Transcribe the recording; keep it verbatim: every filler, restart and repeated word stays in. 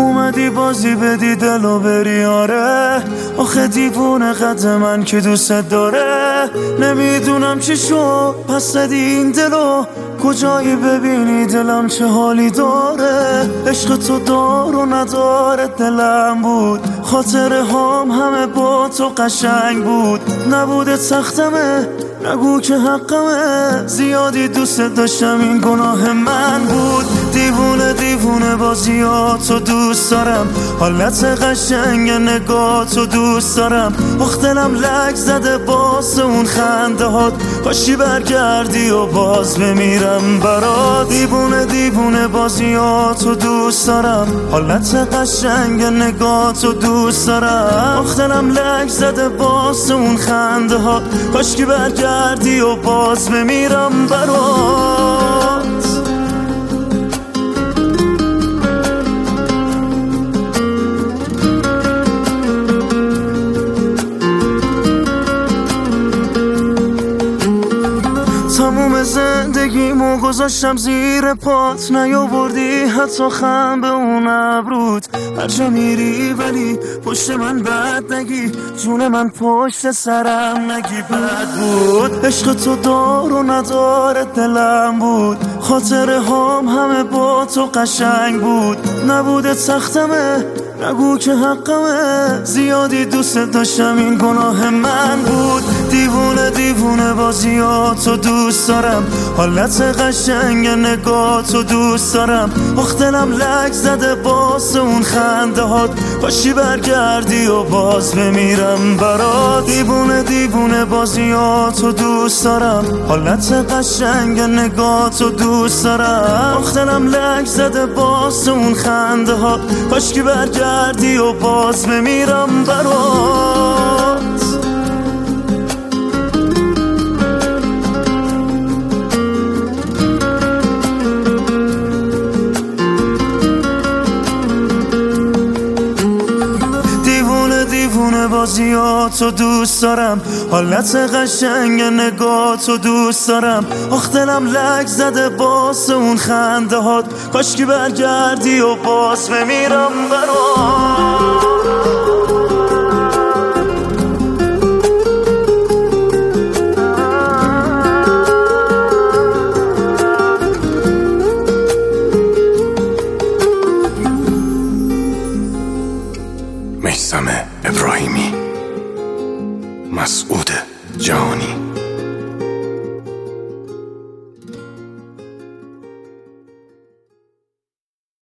اومدی بازی بدی دلو بری آره، آخه دیوونه قد من که دوست داره. نمیدونم چی شد پس زدی این دلو، کجایی ببینی دلم چه حالی داره. عشق تو دار و نداره دلم بود، خاطره هام همه با تو قشنگ بود. نبوده سختمه نگو که حقمه، زیادی دوست داشتم این گناه من بود. دیوونه دیوونه بازیاتو دوست دارم، حالت قشنگ نگاتو دوست دارم. آخ دلم لک زده باز اون خنده هات، کاشی برگردی و باز بمیرم برات. دیوونه دیوونه بازیاتو دوست دارم، حالت قشنگ نگاتو دوست دارم. آخ دلم لک زده باز اون خنده هات، کاشکی برگردی و باز بمیرم برات. تموم زندگیمو گذاشتم زیر پات، نیاوردی حتی خم به اون ابروت. هرجا میری ولی پشت من بد نگی، جون من پشت سرم نگی بد بود. عشق تو دار و نداره دلم بود، خاطره هام همه با تو قشنگ بود. نبوده سختمه نگو که حقمه، زیادی دوست داشتم این گناه من بود. دیوونه دیوونه بازیاتو دوست دارم، حالت قشنگ نگاتو دوست دارم. آخ دلم لک زده باز اون خنده هات، کاشی برگردی و باز بمیرم برات. دیوونه دیوونه بازیاتو دوست دارم، حالت قشنگ نگاتو دوست دارم. آخ دلم لک زده باز اون خنده هات، کاشکی برگردی و باز بمیرم برات. دیوونه بازیاتو دوست دارم، حالت قشنگ نگاتو دوست دارم. آخ دلم لک زده باز اون خنده هات، کاشکی برگردی و باز بمیرم برات. میثم ابراهیمی، مسعود جهانی.